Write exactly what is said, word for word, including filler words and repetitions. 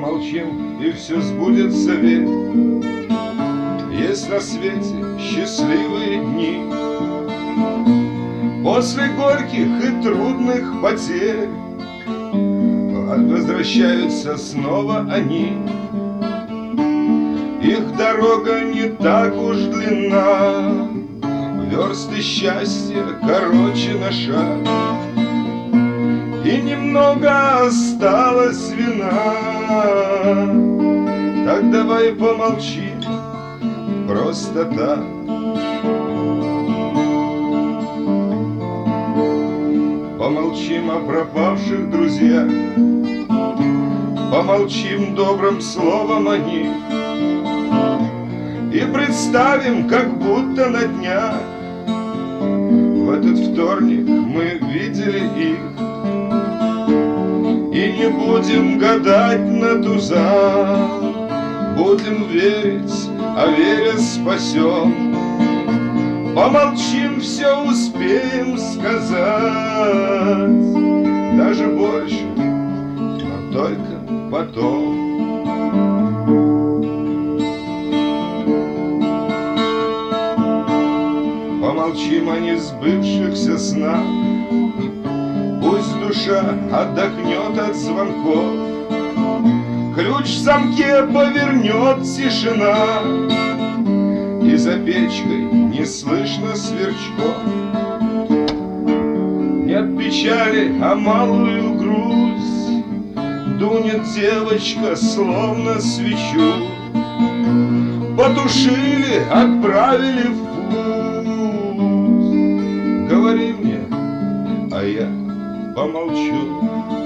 Помолчим, и все сбудется, верь. Есть на свете счастливые дни. После горьких и трудных потерь возвращаются снова они. Их дорога не так уж длинна, версты счастья короче на шаг, и немного осталось вина. Так давай помолчим просто так. Помолчим о пропавших друзьях, помолчим добрым словом о них, и представим, как будто на днях в этот вторник мы видели их. И не будем гадать на тузах, будем верить, а веря спасем. Помолчим, все успеем сказать, даже больше, но только потом. Помолчим о несбывшихся снах, пусть душа отдохнет от звонков, ключ в замке повернет тишина, и за печкой не слышно сверчков. Нет печали, а малую грусть, дунет девочка, словно свечу. Потушили, отправили в путь. Говори мне, а я помолчу.